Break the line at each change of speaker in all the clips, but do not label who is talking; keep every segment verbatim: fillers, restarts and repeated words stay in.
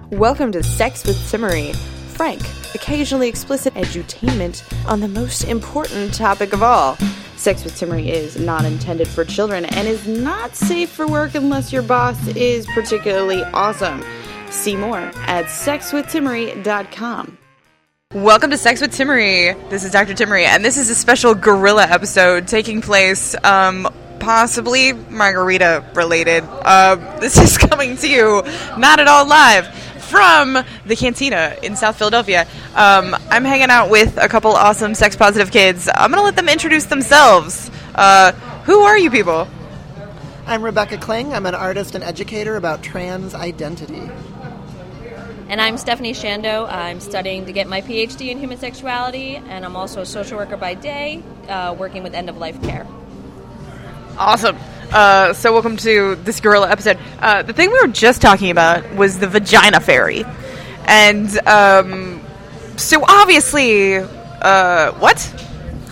Welcome to Sex with Timmery, frank, occasionally explicit edutainment on the most important topic of all. Sex with Timmery is not intended for children and is not safe for work unless your boss is particularly awesome. See more at sex with timmery dot com. Welcome to Sex with Timmery. This is Doctor Timmery, and this is a special gorilla episode taking place, um, possibly margarita-related. Uh, this is coming to you not at all live from the Cantina in South Philadelphia. Um, I'm hanging out with a couple awesome sex-positive kids. I'm going to let them introduce themselves. Uh, who are you people?
I'm Rebecca Kling. I'm an artist and educator about trans identity.
And I'm Stephanie Shando. I'm studying to get my P H D in human sexuality, and I'm also a social worker by day, uh, working with end-of-life care.
Awesome. Uh, so welcome to this gorilla episode. Uh, the thing we were just talking about was the vagina fairy. And um, so obviously, uh, what?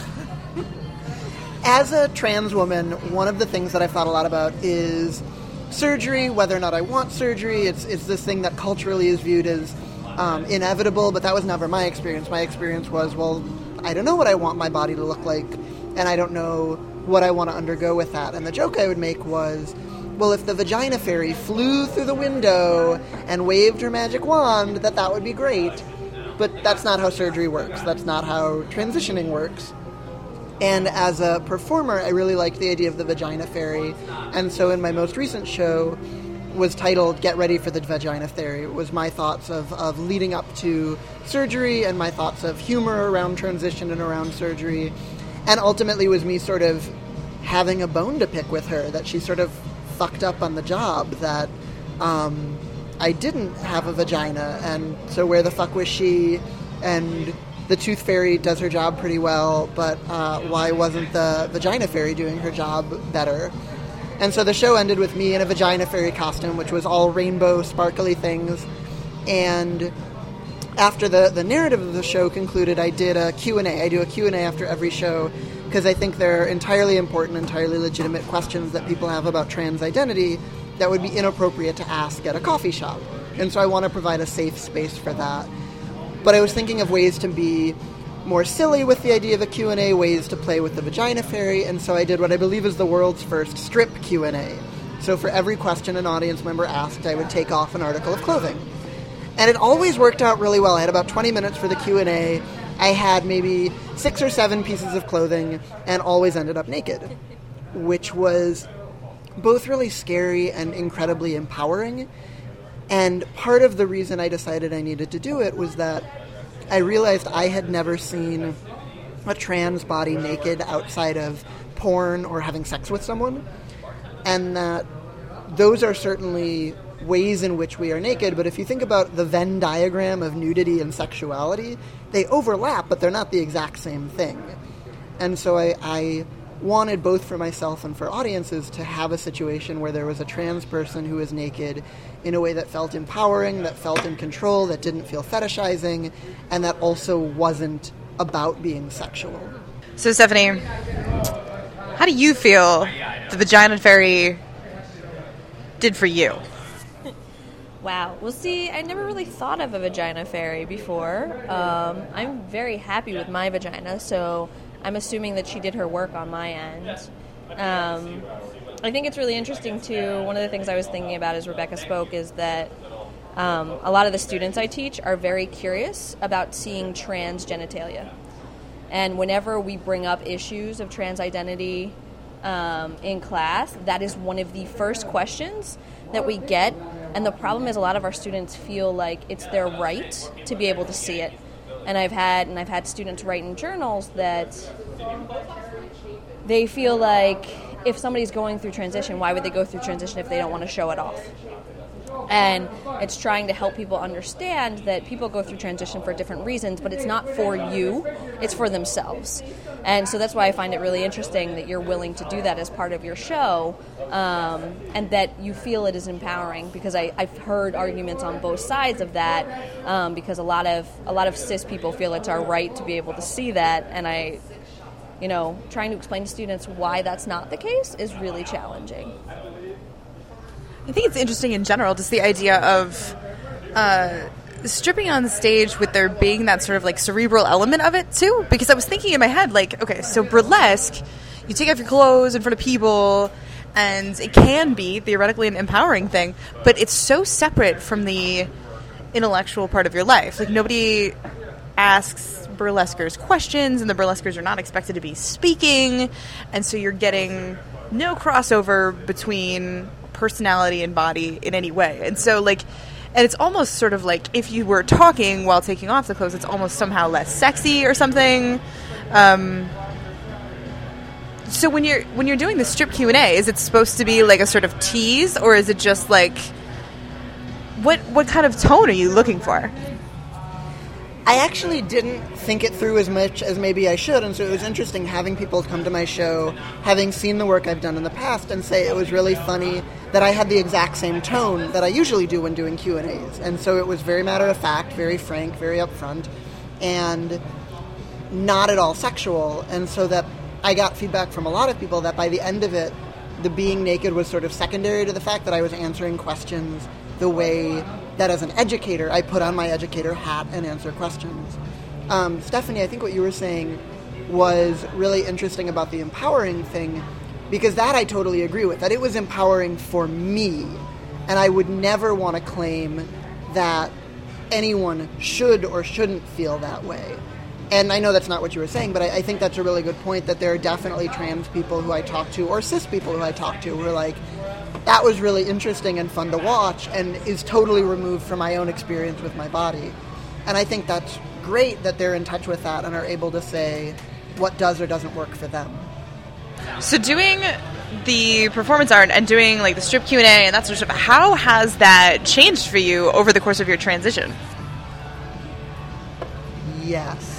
As a trans woman, one of the things that I've thought a lot about is surgery, whether or not I want surgery. It's it's this thing that culturally is viewed as um, inevitable, but that was never my experience. My experience was, well, I don't know what I want my body to look like, and I don't know what I want to undergo with that. And the joke I would make was, well, if the vagina fairy flew through the window and waved her magic wand, that that would be great. But that's not how surgery works. That's not how transitioning works. And as a performer, I really liked the idea of the vagina fairy. And so in my most recent show was titled Get Ready for the Vagina Fairy. It was my thoughts of, of leading up to surgery and my thoughts of humor around transition and around surgery. And ultimately was me sort of having a bone to pick with her, that she sort of fucked up on the job, that um, I didn't have a vagina. And so where the fuck was she? And the tooth fairy does her job pretty well, but uh, why wasn't the vagina fairy doing her job better? And so the show ended with me in a vagina fairy costume, which was all rainbow, sparkly things. And after the, the narrative of the show concluded, I did a Q and A. I do a Q and A after every show because I think they're entirely important, entirely legitimate questions that people have about trans identity that would be inappropriate to ask at a coffee shop. And so I want to provide a safe space for that. But I was thinking of ways to be more silly with the idea of a Q and A, ways to play with the vagina fairy, and so I did what I believe is the world's first strip Q and A. So for every question an audience member asked, I would take off an article of clothing. And it always worked out really well. I had about twenty minutes for the Q and A. I had maybe six or seven pieces of clothing and always ended up naked, which was both really scary and incredibly empowering. And part of the reason I decided I needed to do it was that I realized I had never seen a trans body naked outside of porn or having sex with someone. And that those are certainly ways in which we are naked, but if you think about the Venn diagram of nudity and sexuality, they overlap, but they're not the exact same thing. And so I, I wanted both for myself and for audiences to have a situation where there was a trans person who was naked in a way that felt empowering, that felt in control, that didn't feel fetishizing, and that also wasn't about being sexual.
So, Stephanie, how do you feel the vagina fairy did for you?
Wow. Well, see, I never really thought of a vagina fairy before. Um, I'm very happy with my vagina, so I'm assuming that she did her work on my end. Um, I think it's really interesting, too. One of the things I was thinking about as Rebecca spoke is that um, a lot of the students I teach are very curious about seeing trans genitalia. And whenever we bring up issues of trans identity um, in class, that is one of the first questions that we get. And the problem is a lot of our students feel like it's their right to be able to see it. And I've had and I've had students write in journals that they feel like if somebody's going through transition, why would they go through transition if they don't want to show it off? And it's trying to help people understand that people go through transition for different reasons, but it's not for you, it's for themselves. And so that's why I find it really interesting that you're willing to do that as part of your show, um, and that you feel it is empowering, because I, I've heard arguments on both sides of that, um, because a lot of a lot of cis people feel it's our right to be able to see that, and I, you know, trying to explain to students why that's not the case is really challenging.
I think it's interesting in general, just the idea of
uh, stripping on the stage with there being that sort of like cerebral element of it too? Because I was thinking in my head, like, okay, so burlesque, you take off your clothes in front of people, and it can be theoretically an empowering thing, but it's so separate from the intellectual part of your life. Like, nobody asks burlesquers questions, and the burlesquers are not expected to be speaking, and so you're getting no crossover between personality and body in any way. And so, like, and it's almost sort of like if you were talking while taking off the clothes, it's almost somehow less sexy or something. Um, so when you're when you're doing the strip Q and A, is it supposed to be like a sort of tease, or is it just like what what kind of tone are you looking for?
I actually didn't think it through as much as maybe I should, and so it was interesting having people come to my show, having seen the work I've done in the past, and say it was really funny that I had the exact same tone that I usually do when doing Q and A's. And so it was very matter-of-fact, very frank, very upfront, and not at all sexual. And so that I got feedback from a lot of people that by the end of it, the being naked was sort of secondary to the fact that I was answering questions the way that as an educator, I put on my educator hat and answer questions. Um, Stephanie, I think what you were saying was really interesting about the empowering thing, because that I totally agree with, that it was empowering for me, and I would never want to claim that anyone should or shouldn't feel that way. And I know that's not what you were saying, but I, I think that's a really good point, that there are definitely trans people who I talk to, or cis people who I talk to, who are like, that was really interesting and fun to watch, and is totally removed from my own experience with my body. And I think that's great that they're in touch with that and are able to say what does or doesn't work for them.
So doing the performance art and doing like the strip Q and A and that sort of stuff, how has that changed for you over the course of your transition?
Yes.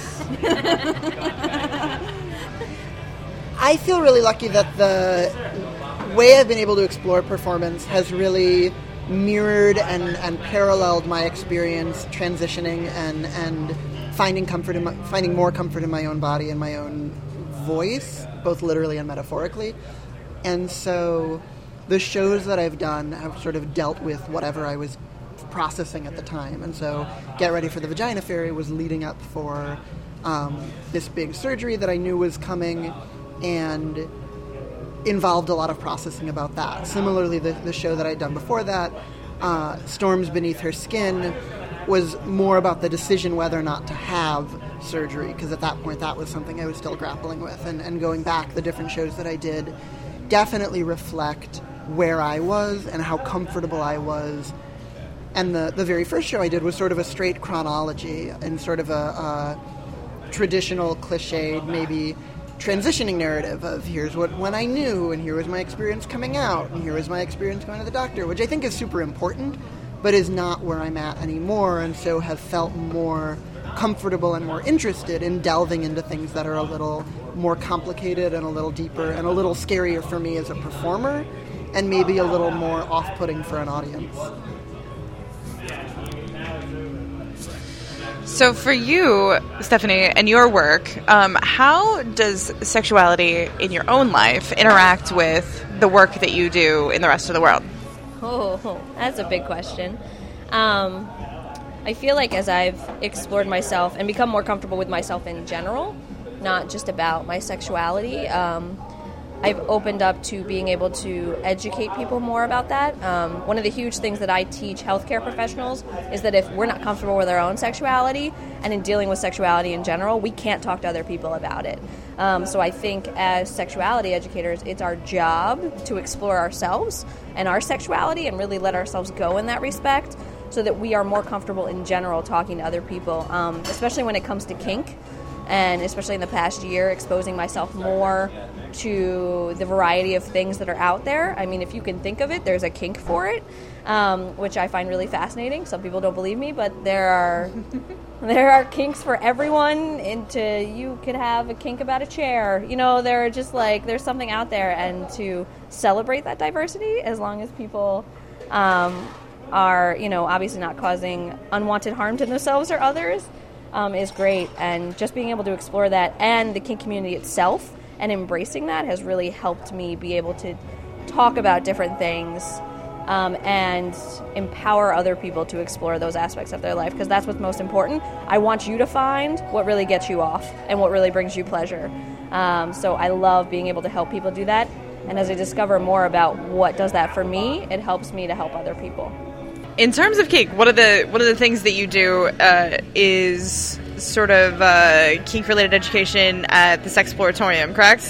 I feel really lucky that the way I've been able to explore performance has really mirrored and, and paralleled my experience transitioning and and finding comfort in my, finding more comfort in my own body and my own voice, both literally and metaphorically. And so the shows that I've done have sort of dealt with whatever I was processing at the time. And so Get Ready for the Vagina Fairy was leading up for um, this big surgery that I knew was coming, and involved a lot of processing about that. Similarly, the, the show that I'd done before that, uh, Storms Beneath Her Skin, was more about the decision whether or not to have surgery, because at that point that was something I was still grappling with. And, and going back, the different shows that I did definitely reflect where I was and how comfortable I was. And the, the very first show I did was sort of a straight chronology and sort of a, a traditional, cliched, maybe transitioning narrative of here's what when I knew, and here was my experience coming out, and here was my experience going to the doctor, which I think is super important, but is not where I'm at anymore, and so have felt more comfortable and more interested in delving into things that are a little more complicated and a little deeper and a little scarier for me as a performer, and maybe a little more off-putting for an audience.
So for you, Stephanie, and your work, um, how does sexuality in your own life interact with the work that you do in the rest of the world?
Oh, that's a big question. Um, I feel like as I've explored myself and become more comfortable with myself in general, not just about my sexuality, um, I've opened up to being able to educate people more about that. Um, one of the huge things that I teach healthcare professionals is that if we're not comfortable with our own sexuality and in dealing with sexuality in general, we can't talk to other people about it. Um, so I think as sexuality educators, it's our job to explore ourselves and our sexuality and really let ourselves go in that respect so that we are more comfortable in general talking to other people, um, especially when it comes to kink. And especially in the past year, exposing myself more to the variety of things that are out there. I mean, if you can think of it, there's a kink for it, um, which I find really fascinating. Some people don't believe me, but there are there are kinks for everyone. Into you could have a kink about a chair. You know, there are just like there's something out there, and to celebrate that diversity, as long as people um, are, you know, obviously not causing unwanted harm to themselves or others. Um, is great, and just being able to explore that and the kink community itself and embracing that has really helped me be able to talk about different things um, and empower other people to explore those aspects of their life, because that's what's most important. I want you to find what really gets you off and what really brings you pleasure. Um, so I love being able to help people do that. And as I discover more about what does that for me, it helps me to help other people.
In terms of kink, one of the one of the things that you do uh, is sort of uh, kink-related education at the Sexploratorium, correct?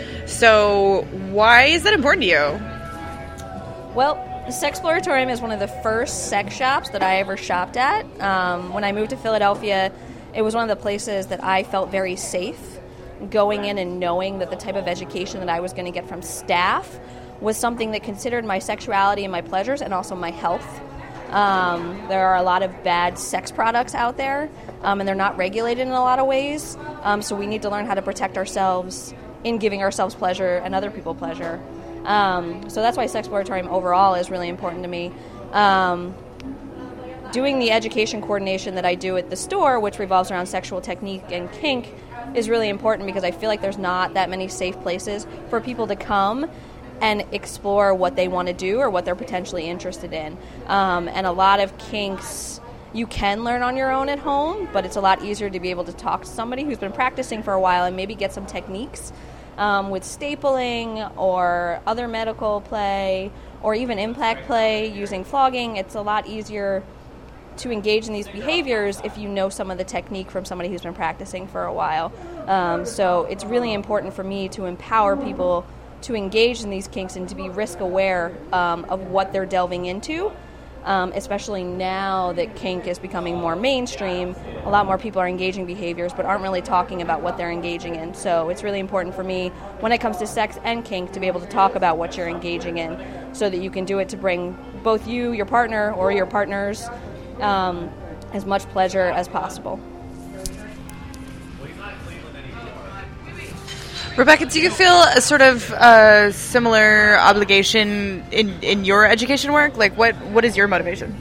So why is that important to you?
Well, the Sexploratorium is one of the first sex shops that I ever shopped at. Um, when I moved to Philadelphia, it was one of the places that I felt very safe going in and knowing that the type of education that I was going to get from staff was something that considered my sexuality and my pleasures and also my health. Um, there are a lot of bad sex products out there, um, and they're not regulated in a lot of ways, um, so we need to learn how to protect ourselves in giving ourselves pleasure and other people pleasure. Um, so that's why Sexploratorium overall is really important to me. Um, doing the education coordination that I do at the store, which revolves around sexual technique and kink, is really important because I feel like there's not that many safe places for people to come and explore what they want to do or what they're potentially interested in. Um, and a lot of kinks you can learn on your own at home, but it's a lot easier to be able to talk to somebody who's been practicing for a while and maybe get some techniques um, with stapling or other medical play or even impact play using flogging. It's a lot easier to engage in these behaviors if you know some of the technique from somebody who's been practicing for a while. Um, so it's really important for me to empower people to engage in these kinks and to be risk aware um, of what they're delving into, um, especially now that kink is becoming more mainstream. A lot more people are engaging behaviors but aren't really talking about what they're engaging in. So it's really important for me when it comes to sex and kink to be able to talk about what you're engaging in so that you can do it to bring both you, your partner, or your partners Um, as much pleasure as possible.
Rebecca, do you feel a sort of uh, similar obligation in, in your education work? Like, what, what is your motivation?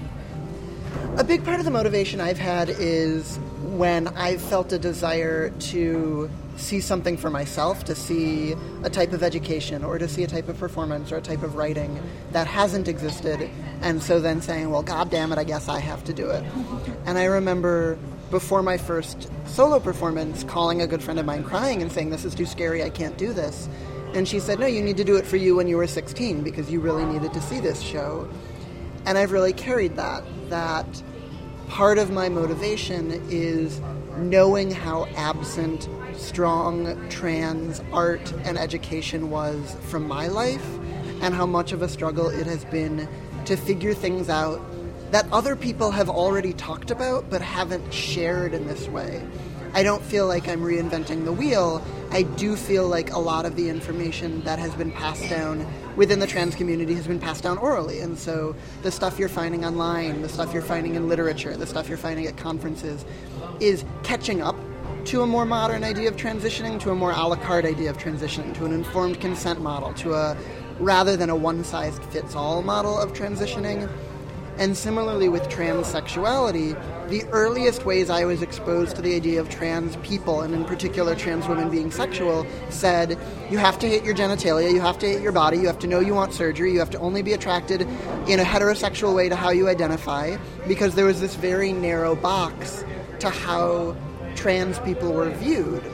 A big part of the motivation I've had is when I've felt a desire to see something for myself, to see a type of education or to see a type of performance or a type of writing that hasn't existed, and so then saying, well, God damn it, I guess I have to do it. And I remember before my first solo performance calling a good friend of mine crying and saying, this is too scary, I can't do this. And she said, no, you need to do it for you when you were sixteen because you really needed to see this show. And I've really carried that, that part of my motivation is knowing how absent strong trans art and education was from my life and how much of a struggle it has been to figure things out that other people have already talked about but haven't shared in this way. I don't feel like I'm reinventing the wheel. I do feel like a lot of the information that has been passed down within the trans community has been passed down orally. And so the stuff you're finding online, the stuff you're finding in literature, the stuff you're finding at conferences is catching up to a more modern idea of transitioning, to a more a la carte idea of transitioning, to an informed consent model, to a rather than a one-size-fits-all model of transitioning. And similarly with transsexuality, the earliest ways I was exposed to the idea of trans people, and in particular trans women being sexual, said, you have to hate your genitalia, you have to hate your body, you have to know you want surgery, you have to only be attracted in a heterosexual way to how you identify, because there was this very narrow box to how trans people were viewed.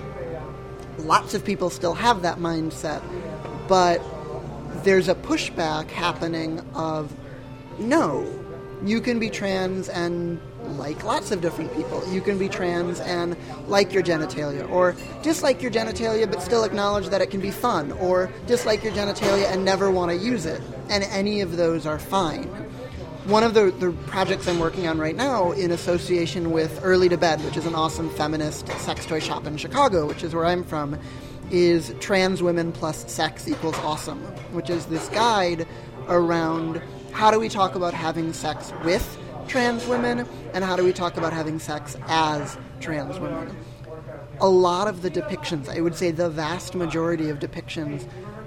Lots of people still have that mindset, but there's a pushback happening of, no, you can be trans and like lots of different people. You can be trans and like your genitalia, or dislike your genitalia but still acknowledge that it can be fun, or dislike your genitalia and never want to use it. And any of those are fine. One of the, the projects I'm working on right now in association with Early to Bed, which is an awesome feminist sex toy shop in Chicago, which is where I'm from, is Trans Women Plus Sex Equals Awesome, which is this guide around how do we talk about having sex with trans women and how do we talk about having sex as trans women. A lot of the depictions, I would say the vast majority of depictions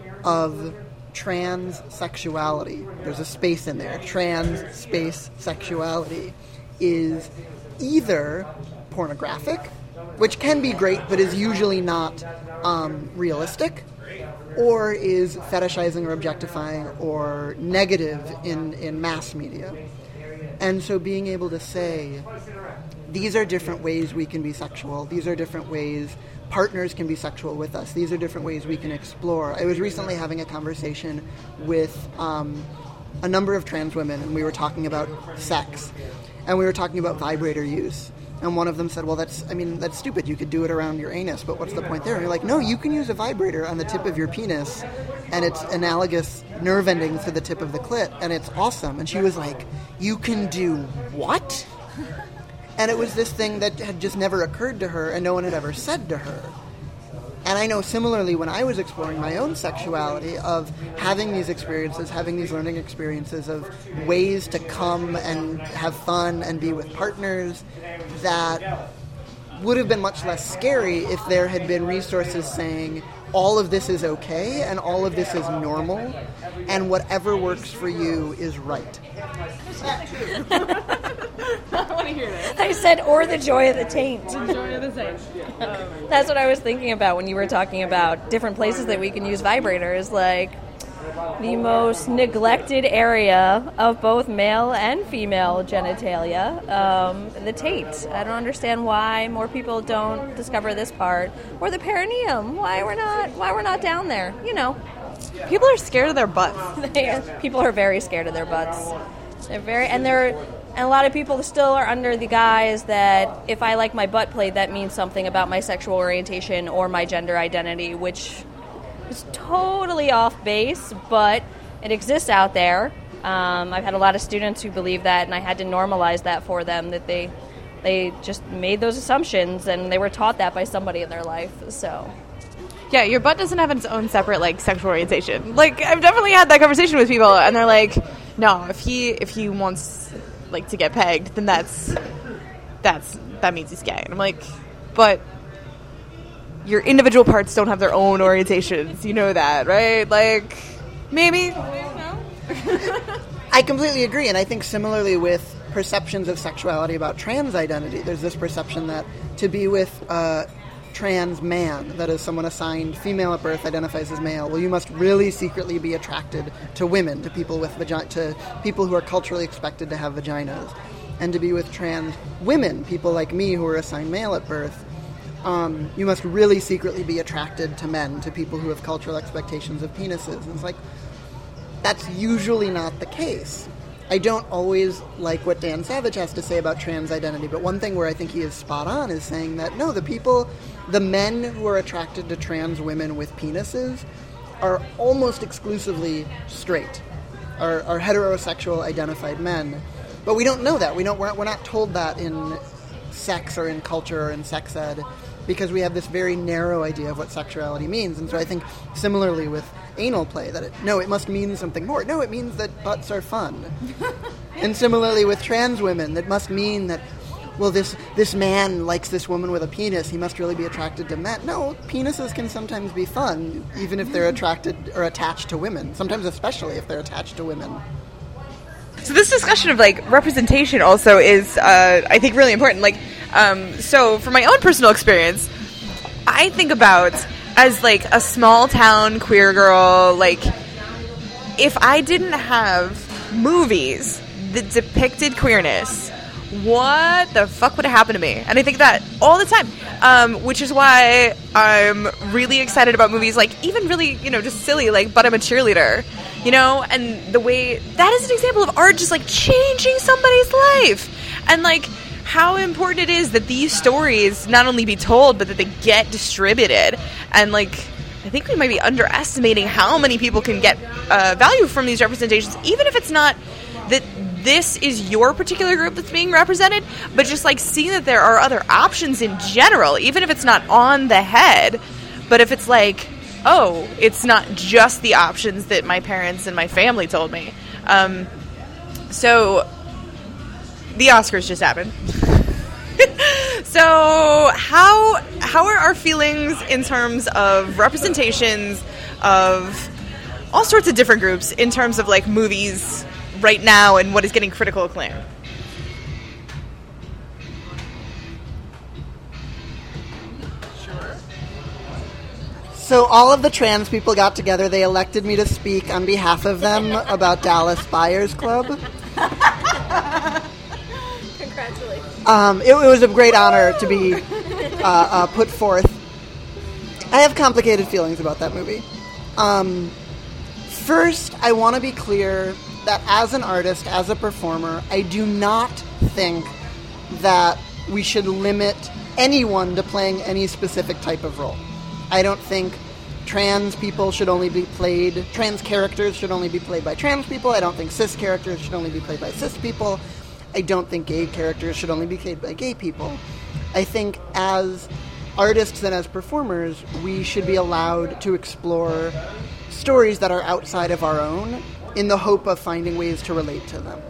of trans sexuality, there's a space in there, trans space sexuality, is either pornographic, which can be great but is usually not um, realistic, or is fetishizing or objectifying or negative in, in mass media. And so being able to say, these are different ways we can be sexual, these are different ways partners can be sexual with us, these are different ways we can explore. I was recently having a conversation with um, a number of trans women, and we were talking about sex, and we were talking about vibrator use. And one of them said, well, that's, I mean, that's stupid. You could do it around your anus, but what's the point there? And you're like, no, you can use a vibrator on the tip of your penis, and it's analogous nerve endings to the tip of the clit, and it's awesome. And she was like, you can do what? And it was this thing that had just never occurred to her, and no one had ever said to her. And I know similarly when I was exploring my own sexuality, of having these experiences, having these learning experiences of ways to come and have fun and be with partners, that would have been much less scary if there had been resources saying all of this is okay and all of this is normal and whatever works for you is right.
I want to hear this.
I said, or the joy of the taint.
The joy of the taint. Um,
That's what I was thinking about when you were talking about different places that we can use vibrators, like the most neglected area of both male and female genitalia, um, the taint. I don't understand why more people don't discover this part, or the perineum. Why we're not? Why we're not down there? You know,
People are scared of their butts.
they are, people are very scared of their butts. They're very, and they're, and a lot of people still are under the guise that if I like my butt played, that means something about my sexual orientation or my gender identity, which is totally off base, but it exists out there. Um, I've had a lot of students who believe that, and I had to normalize that for them, that they they just made those assumptions, and they were taught that by somebody in their life. So,
Yeah, your butt doesn't have its own separate, like, sexual orientation. Like, I've definitely had that conversation with people, and they're like, no, if he if he wants, like, to get pegged, then that's, that's, that means he's gay. And I'm like, but your individual parts don't have their own orientations. You know that, right? Like, maybe.
I completely agree, and I think similarly with perceptions of sexuality about trans identity, there's this perception that to be with a trans man, that is someone assigned female at birth, identifies as male, well, you must really secretly be attracted to women, to people with vagi- to people who are culturally expected to have vaginas. And to be with trans women, people like me who are assigned male at birth, um, you must really secretly be attracted to men, to people who have cultural expectations of penises. And it's like, that's usually not the case. I don't always like what Dan Savage has to say about trans identity, but one thing where I think he is spot on is saying that, no, the people, the men who are attracted to trans women with penises are almost exclusively straight, are, are heterosexual identified men. But we don't know that. We don't, we're, not, we're not told that in sex or in culture or in sex ed, because we have this very narrow idea of what sexuality means. And so I think similarly with anal play, that it, no, it must mean something more. No, it means that butts are fun. And similarly with trans women, that must mean that, well, this this man likes this woman with a penis, he must really be attracted to men. No, penises can sometimes be fun, even if they're attracted or attached to women, sometimes especially if they're attached to women.
So this discussion of, like, representation also is, uh, I think, really important. Like, um, so from my own personal experience, I think about as, like, a small town queer girl, like, if I didn't have movies that depicted queerness, what the fuck would have happened to me? And I think that all the time, um, which is why I'm really excited about movies like, even really, you know, just silly, like, But I'm a Cheerleader, you know, and the way, that is an example of art just, like, changing somebody's life. And, like, how important it is that these stories not only be told, but that they get distributed. And, like, I think we might be underestimating how many people can get uh, value from these representations, even if it's not that this is your particular group that's being represented, but just, like, seeing that there are other options in general, even if it's not on the head, but if it's like, oh, it's not just the options that my parents and my family told me. Um, so, the Oscars just happened. So, how how are our feelings in terms of representations of all sorts of different groups in terms of, like, movies right now and what is getting critical acclaim?
So all of the trans people got together. They elected me to speak on behalf of them about Dallas Buyers Club.
Congratulations.
Um, it, it was a great honor to be uh, uh, put forth. I have complicated feelings about that movie. Um, first, I want to be clear that as an artist, as a performer, I do not think that we should limit anyone to playing any specific type of role. I don't think trans people should only be played, trans characters should only be played by trans people. I don't think cis characters should only be played by cis people. I don't think gay characters should only be played by gay people. I think as artists and as performers, we should be allowed to explore stories that are outside of our own in the hope of finding ways to relate to them.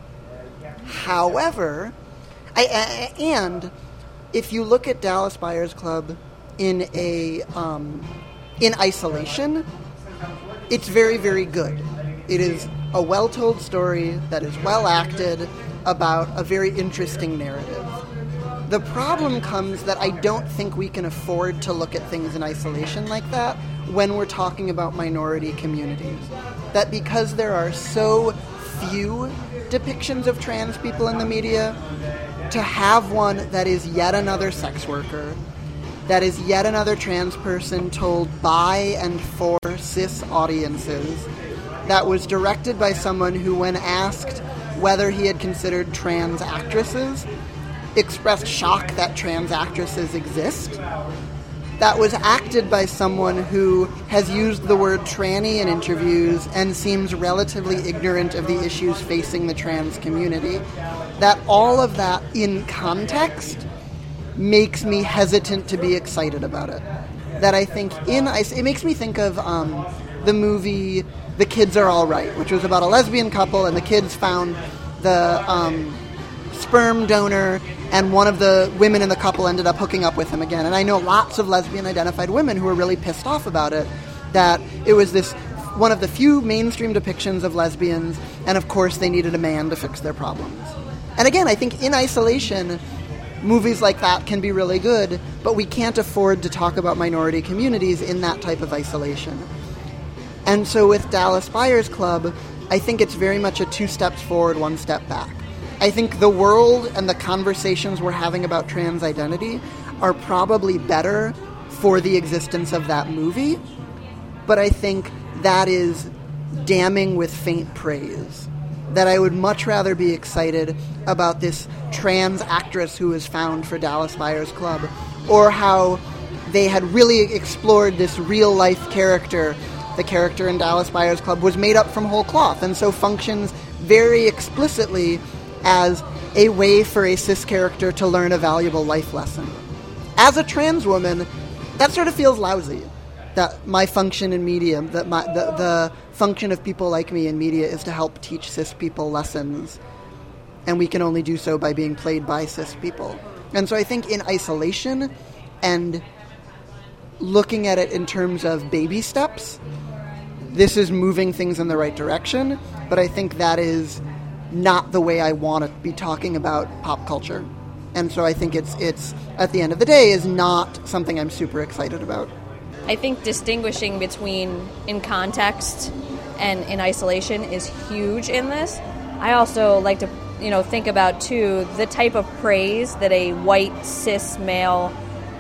However, I, I, and if you look at Dallas Buyers Club in a um, in isolation, it's very, very good. It is a well-told story that is well acted about a very interesting narrative. The problem comes that I don't think we can afford to look at things in isolation like that when we're talking about minority communities. That because there are so few depictions of trans people in the media, to have one that is yet another sex worker, that is yet another trans person told by and for cis audiences, that was directed by someone who, when asked whether he had considered trans actresses, expressed shock that trans actresses exist, that was acted by someone who has used the word tranny in interviews and seems relatively ignorant of the issues facing the trans community, that all of that in context makes me hesitant to be excited about it. That I think in it makes me think of um, the movie The Kids Are All Right, which was about a lesbian couple, and the kids found the um, sperm donor, and one of the women in the couple ended up hooking up with him again. And I know lots of lesbian-identified women who were really pissed off about it, that it was this one of the few mainstream depictions of lesbians, and of course they needed a man to fix their problems. And again, I think in isolation, movies like that can be really good, but we can't afford to talk about minority communities in that type of isolation. And so with Dallas Buyers Club, I think it's very much a two steps forward, one step back. I think the world and the conversations we're having about trans identity are probably better for the existence of that movie, but I think that is damning with faint praise. That I would much rather be excited about this trans actress who was found for Dallas Buyers Club, or how they had really explored this real-life character. The character in Dallas Buyers Club was made up from whole cloth, and so functions very explicitly as a way for a cis character to learn a valuable life lesson. As a trans woman, that sort of feels lousy. That my function in media, that my the, the function of people like me in media is to help teach cis people lessons, and we can only do so by being played by cis people. And so I think in isolation and looking at it in terms of baby steps, this is moving things in the right direction, but I think that is not the way I want to be talking about pop culture. And so I think it's it's at the end of the day is not something I'm super excited about.
I think distinguishing between in context and in isolation is huge in this. I also like to, you know, think about, too, the type of praise that a white, cis male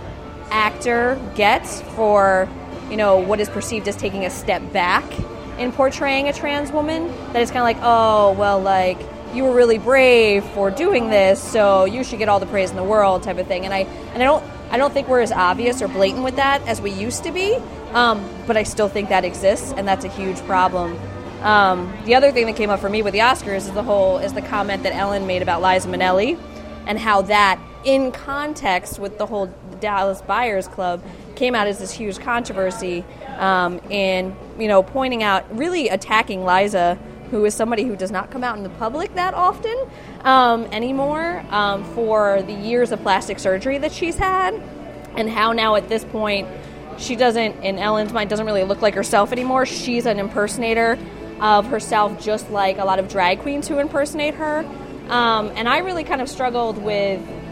actor gets for, you know, what is perceived as taking a step back in portraying a trans woman. That it's kind of like, oh, well, like, you were really brave for doing this, so you should get all the praise in the world type of thing. And I and I don't I don't think we're as obvious or blatant with that as we used to be, um, but I still think that exists, and that's a huge problem. Um, the other thing that came up for me with the Oscars is the whole is the comment that Ellen made about Liza Minnelli, and how that, in context with the whole Dallas Buyers Club, came out as this huge controversy, um, in, you know, pointing out, really attacking Liza, who is somebody who does not come out in the public that often um, anymore, um, for the years of plastic surgery that she's had, and how now at this point she doesn't, in Ellen's mind, doesn't really look like herself anymore. She's an impersonator of herself, just like a lot of drag queens who impersonate her. Um, and I really kind of struggled with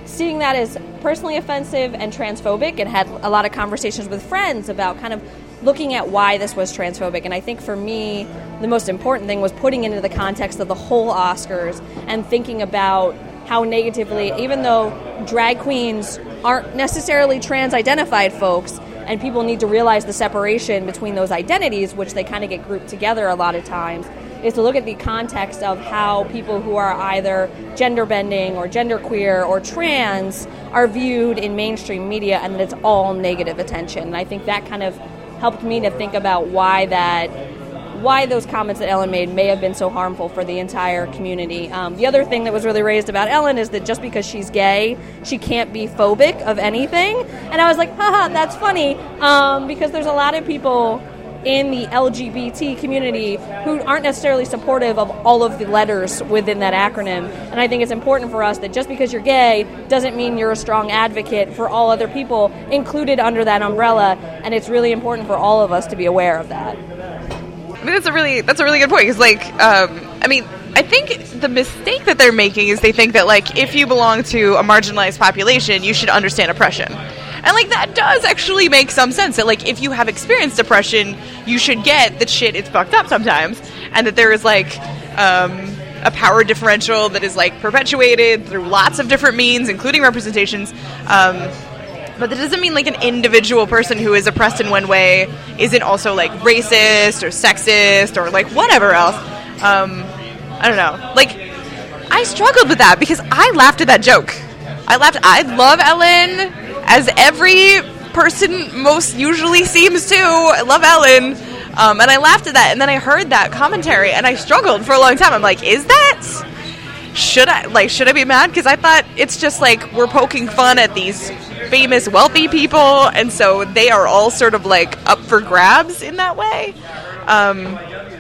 seeing that as personally offensive and transphobic, and had a lot of conversations with friends about kind of looking at why this was transphobic. And I think for me, the most important thing was putting it into the context of the whole Oscars and thinking about how negatively, even though drag queens aren't necessarily trans-identified folks, and people need to realize the separation between those identities, which they kind of get grouped together a lot of times, is to look at the context of how people who are either gender-bending or genderqueer or trans are viewed in mainstream media, and that it's all negative attention. And I think that kind of helped me to think about why that, why those comments that Ellen made may have been so harmful for the entire community. Um, the other thing that was really raised about Ellen is that just because she's gay, she can't be phobic of anything. And I was like, haha, that's funny, um, because there's a lot of people in the L G B T community who aren't necessarily supportive of all of the letters within that acronym. And I think it's important for us that just because you're gay doesn't mean you're a strong advocate for all other people included under that umbrella. And it's really important for all of us to be aware of that.
I mean, that's a really that's a really good point. Because, like, um, I mean, I think the mistake that they're making is they think that, like, if you belong to a marginalized population, you should understand oppression. And, like, that does actually make some sense. That, like, if you have experienced oppression, you should get that shit is fucked up sometimes. And that there is, like, um, a power differential that is, like, perpetuated through lots of different means, including representations. Um, but that doesn't mean, like, an individual person who is oppressed in one way isn't also, like, racist or sexist or, like, whatever else. Um, I don't know. Like, I struggled with that because I laughed at that joke. I laughed. I love Ellen, as every person most usually seems to. I love Ellen. Um, and I laughed at that. And then I heard that commentary, and I struggled for a long time. I'm like, is that... Should I, like, should I be mad? Because I thought it's just, like, we're poking fun at these famous, wealthy people, and so they are all sort of, like, up for grabs in that way. Um,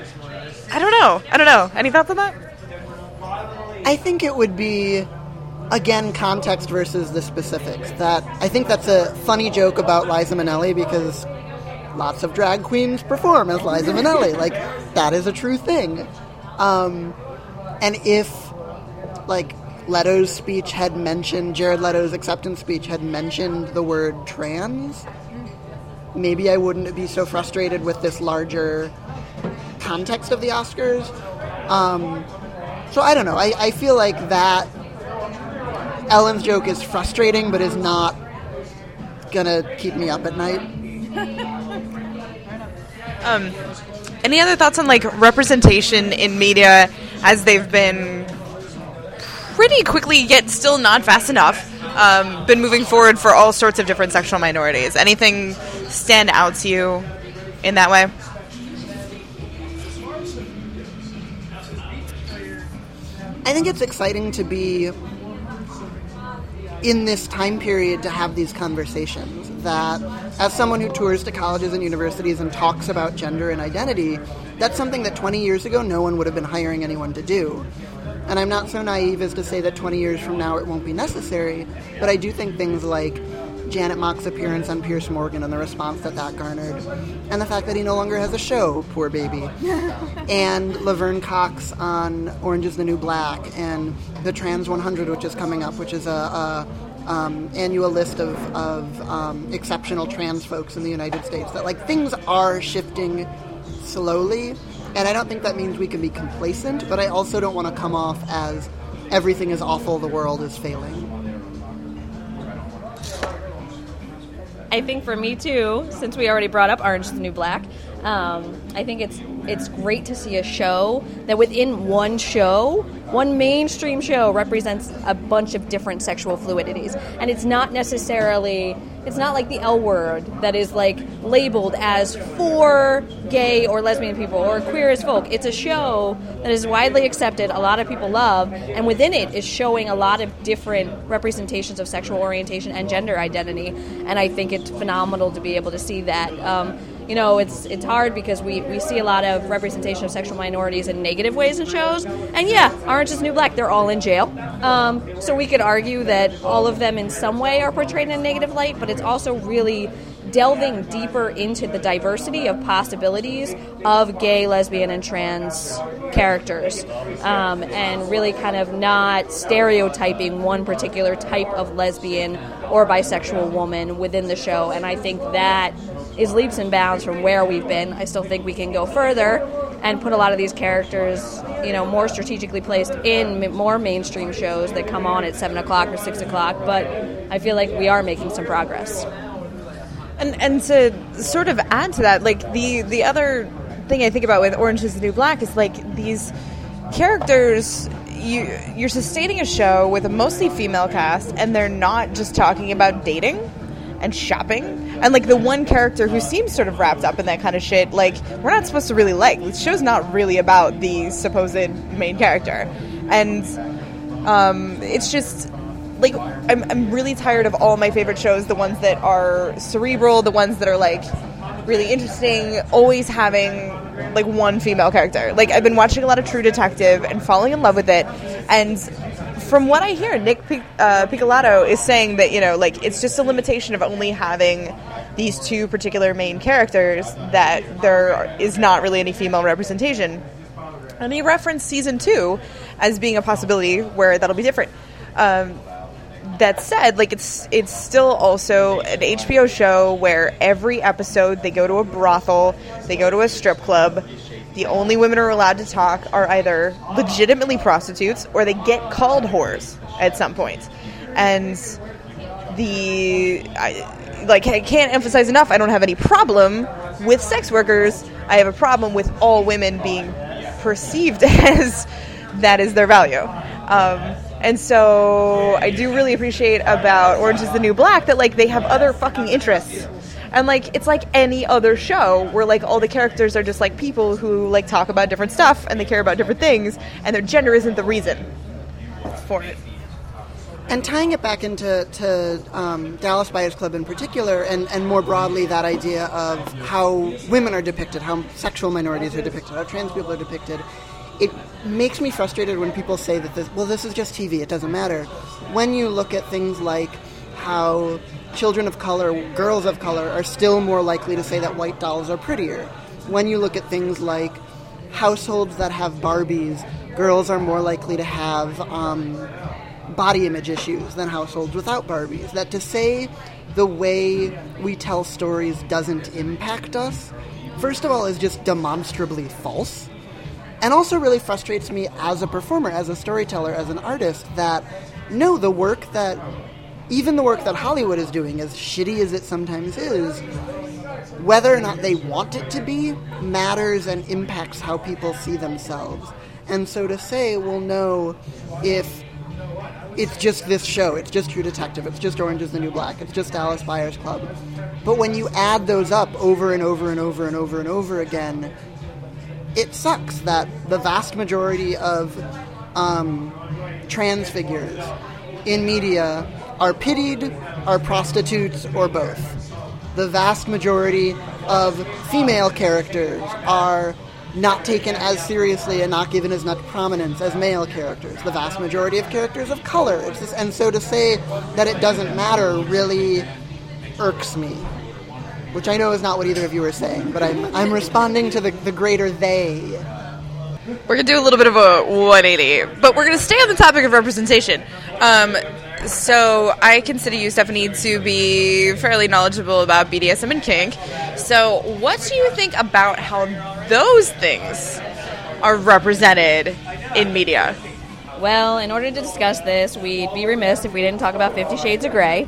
I don't know. I don't know. Any thoughts on that?
I think it would be... Again, context versus the specifics. That I think that's a funny joke about Liza Minnelli because lots of drag queens perform as Liza Minnelli. Like, that is a true thing. Um, and if, like, Leto's speech had mentioned, Jared Leto's acceptance speech had mentioned the word trans, maybe I wouldn't be so frustrated with this larger context of the Oscars. Um, so I don't know. I, I feel like that Ellen's joke is frustrating, but is not gonna keep me up at night.
Um, any other thoughts on, like, representation in media as they've been pretty quickly, yet still not fast enough, um, been moving forward for all sorts of different sexual minorities? Anything stand out to you in that way?
I think it's exciting to be in this time period to have these conversations, that as someone who tours to colleges and universities and talks about gender and identity, that's something that twenty years ago no one would have been hiring anyone to do. And I'm not so naive as to say that twenty years from now it won't be necessary, but I do think things like Janet Mock's appearance on Piers Morgan and the response that that garnered, and the fact that he no longer has a show, poor baby, and Laverne Cox on Orange is the New Black, and the Trans one hundred, which is coming up, which is a, a um, annual list of, of um, exceptional trans folks in the United States, that, like, things are shifting slowly, and I don't think that means we can be complacent, but I also don't want to come off as everything is awful, the world is failing.
I think for me too, since we already brought up Orange is the New Black, um, I think it's it's great to see a show that within one show, one mainstream show, represents a bunch of different sexual fluidities. And it's not necessarily, it's not like the L Word that is, like, labeled as for gay or lesbian people or queer as folk. It's a show that is widely accepted, a lot of people love, and within it is showing a lot of different representations of sexual orientation and gender identity. And I think it's phenomenal to be able to see that. Um, You know, it's it's hard because we, we see a lot of representation of sexual minorities in negative ways in shows. And yeah, Orange is the New Black, they're all in jail. Um, so we could argue that all of them in some way are portrayed in a negative light, but it's also really delving deeper into the diversity of possibilities of gay, lesbian, and trans characters, um, and really kind of not stereotyping one particular type of lesbian or bisexual woman within the show. And I think that is leaps and bounds from where we've been. I still think we can go further and put a lot of these characters, you know, more strategically placed in m- more mainstream shows that come on at seven o'clock or six o'clock. But I feel like we are making some progress.
And and to sort of add to that, like the the other thing I think about with Orange is the New Black is like these characters. You you're sustaining a show with a mostly female cast, and they're not just talking about dating and shopping. And like the one character who seems sort of wrapped up in that kind of shit, like we're not supposed to really like. The show's not really about the supposed main character, and um, it's just. Like, I'm I'm really tired of all my favorite shows, the ones that are cerebral, the ones that are, like, really interesting, always having, like, one female character. Like, I've been watching a lot of True Detective and falling in love with it, and from what I hear, Nick P- uh, Piccolatto is saying that, you know, like, it's just a limitation of only having these two particular main characters, that there is not really any female representation. And he referenced season two as being a possibility where that'll be different. Um... That said, like it's it's still also an H B O show where every episode they go to a brothel, they go to a strip club. The only women who are allowed to talk are either legitimately prostitutes or they get called whores at some point. And the I, like I can't emphasize enough, I don't have any problem with sex workers. I have a problem with all women being perceived as that is their value. Um, And so I do really appreciate about Orange is the New Black that, like, they have other fucking interests. And, like, it's like any other show where, like, all the characters are just, like, people who, like, talk about different stuff and they care about different things, and their gender isn't the reason for it.
And tying it back into to, um, Dallas Buyers Club in particular, and, and more broadly that idea of how women are depicted, how sexual minorities are depicted, how trans people are depicted, it makes me frustrated when people say that this, well, this is just T V, it doesn't matter. When you look at things like how children of color, girls of color, are still more likely to say that white dolls are prettier. When you look at things like households that have Barbies, girls are more likely to have um, body image issues than households without Barbies. That to say the way we tell stories doesn't impact us, first of all, is just demonstrably false. And also really frustrates me as a performer, as a storyteller, as an artist, that no, the work that, even the work that Hollywood is doing, as shitty as it sometimes is, whether or not they want it to be, matters and impacts how people see themselves. And so to say, well, no, if it's just this show, it's just True Detective, it's just Orange is the New Black, it's just Dallas Buyers Club. But when you add those up over and over and over and over and over again, it sucks that the vast majority of um, trans figures in media are pitied, are prostitutes, or both. The vast majority of female characters are not taken as seriously and not given as much prominence as male characters. The vast majority of characters of color. It's just, and so to say that it doesn't matter really irks me. Which I know is not what either of you are saying, but I'm I'm responding to the, the greater they.
We're going to do a little bit of a one eighty, but we're going to stay on the topic of representation. Um, so I consider you, Stephanie, to be fairly knowledgeable about B D S M and kink. So what do you think about how those things are represented in media?
Well, in order to discuss this, we'd be remiss if we didn't talk about Fifty Shades of Grey.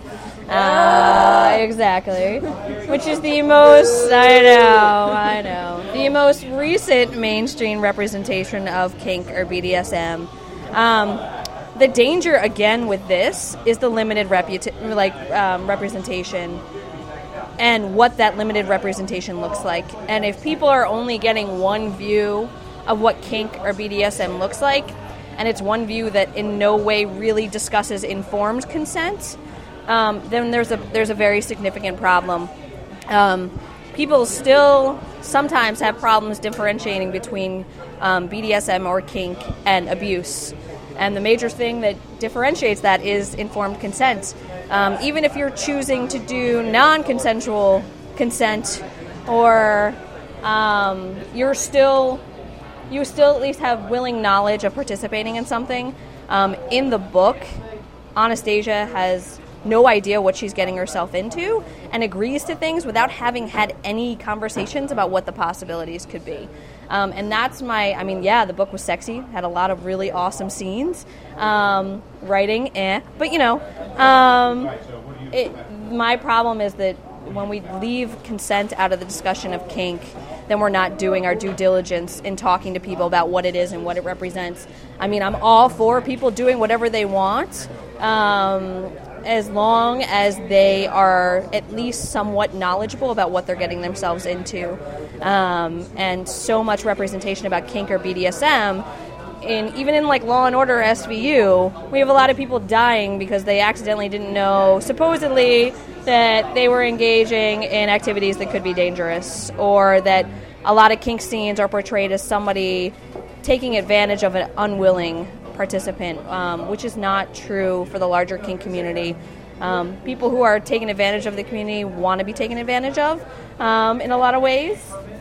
Uh, exactly. Which is the most, I know, I know, the most recent mainstream representation of kink or B D S M. Um, the danger, again, with this is the limited reputa- like um, representation and what that limited representation looks like. And if people are only getting one view of what kink or B D S M looks like, and it's one view that in no way really discusses informed consent, Um, then there's a there's a very significant problem. Um, people still sometimes have problems differentiating between um, B D S M or kink and abuse. And the major thing that differentiates that is informed consent. Um, even if you're choosing to do non-consensual consent, or um, you're still, you still at least have willing knowledge of participating in something. Um, in the book, Anastasia has no idea what she's getting herself into and agrees to things without having had any conversations about what the possibilities could be. Um, and that's my, I mean, yeah, the book was sexy, had a lot of really awesome scenes, um, writing, eh, but you know, um, it, my problem is that when we leave consent out of the discussion of kink, then we're not doing our due diligence in talking to people about what it is and what it represents. I mean, I'm all for people doing whatever they want, um, as long as they are at least somewhat knowledgeable about what they're getting themselves into. Um, and so much representation about kink or B D S M, in, even in like Law and Order S V U, we have a lot of people dying because they accidentally didn't know, supposedly, that they were engaging in activities that could be dangerous, or that a lot of kink scenes are portrayed as somebody taking advantage of an unwilling participant, um, which is not true for the larger kink community. Um, people who are taking advantage of the community want to be taken advantage of um, in a lot of ways.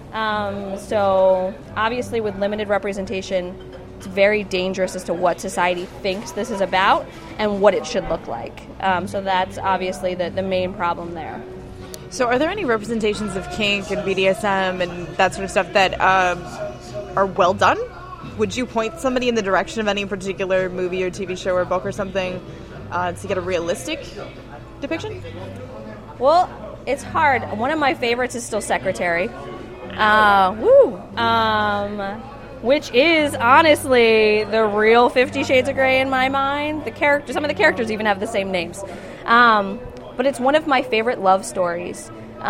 Um, so obviously with limited representation, it's very dangerous as to what society thinks this is about and what it should look like. Um, so that's obviously the, the main problem there.
So are there any representations of kink and B D S M and that sort of stuff that um, are well done? Would you point somebody in the direction of any particular movie or T V show or book or something uh, to get a realistic depiction?
Well, it's hard. One of my favorites is still Secretary. Uh, woo! Um, which is honestly the real Fifty Shades of Grey in my mind. The character, some of the characters even have the same names. Um, but it's one of my favorite love stories.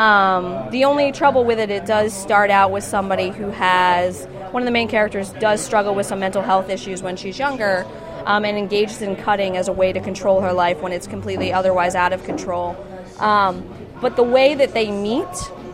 Um, the only trouble with it, it does start out with somebody who has, one of the main characters does struggle with some mental health issues when she's younger, um, and engages in cutting as a way to control her life when it's completely otherwise out of control. Um, but the way that they meet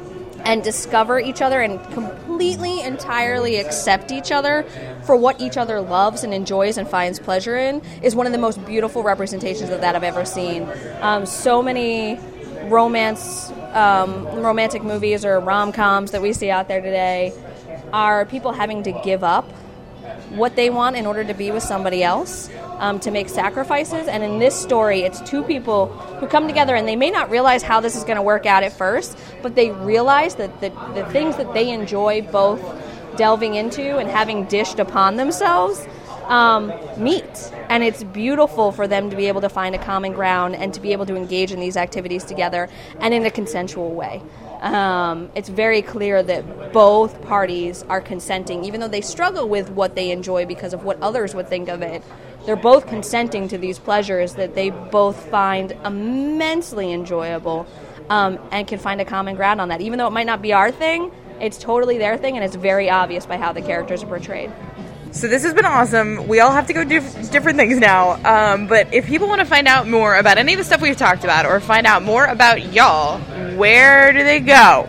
and discover each other and completely, entirely accept each other for what each other loves and enjoys and finds pleasure in is one of the most beautiful representations of that I've ever seen. Um, so many romance, um, romantic movies or rom-coms that we see out there today are people having to give up what they want in order to be with somebody else, um, to make sacrifices. And in this story, it's two people who come together, and they may not realize how this is going to work out at first, but they realize that the, the things that they enjoy both delving into and having dished upon themselves um, meet. And it's beautiful for them to be able to find a common ground and to be able to engage in these activities together and in a consensual way. Um, it's very clear that both parties are consenting, even though they struggle with what they enjoy because of what others would think of it. They're both consenting to these pleasures that they both find immensely enjoyable, um, and can find a common ground on that. Even though it might not be our thing, it's totally their thing, and it's very obvious by how the characters are portrayed.
So this has been awesome. We all have to go do different things now. Um, but if people want to find out more about any of the stuff we've talked about or find out more about y'all, where do they go?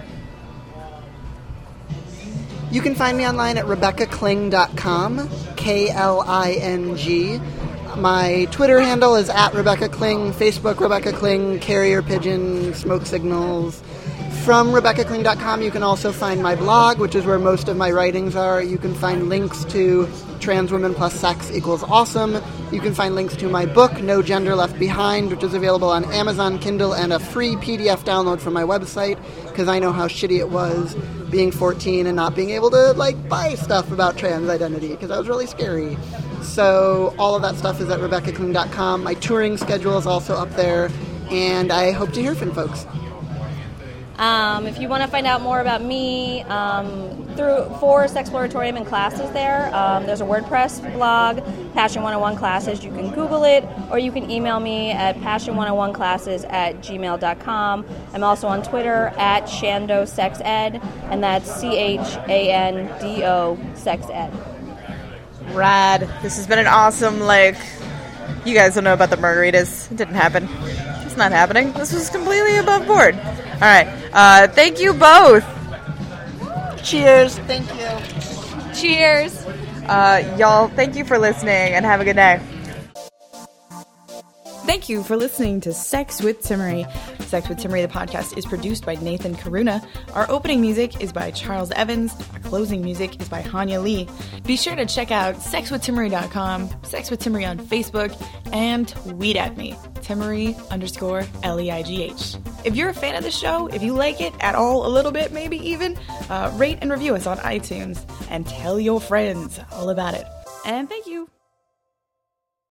You can find me online at rebecca kling dot com, K L I N G. My Twitter handle is at Rebecca Kling, Facebook Rebecca Kling, Carrier Pigeon, Smoke Signals. From rebecca kling dot com, you can also find my blog, which is where most of my writings are. You can find links to Trans Women Plus Sex Equals Awesome. You can find links to my book, No Gender Left Behind, which is available on Amazon Kindle and a free P D F download from my website, because I know how shitty it was being fourteen and not being able to, like, buy stuff about trans identity, because that was really scary. So all of that stuff is at rebecca kling dot com. My touring schedule is also up there, and I hope to hear from folks.
Um, if you want to find out more about me, um, through for Sexploratorium and classes there, um, there's a WordPress blog, Passion one oh one Classes. You can Google it, or you can email me at passion one oh one classes at gmail dot com. I'm also on Twitter at Shando Sex Ed, and that's C H A N D O Sex Ed.
Rad. This has been an awesome, like, you guys don't know about the margaritas. It didn't happen. It's not happening. This was completely above board. All right. Uh, thank you both.
Cheers. Thank you.
Cheers.
Uh, y'all, thank you for listening, and have a good day.
Thank you for listening to Sex with Timmery. Sex with Timmery, the podcast, is produced by Nathan Karuna. Our opening music is by Charles Evans. Our closing music is by Hanya Lee. Be sure to check out sex with timmery dot com, Sex with Timmery on Facebook, and tweet at me, Timmery underscore L E I G H. If you're a fan of the show, if you like it at all, a little bit, maybe even, uh, rate and review us on iTunes and tell your friends all about it. And thank you.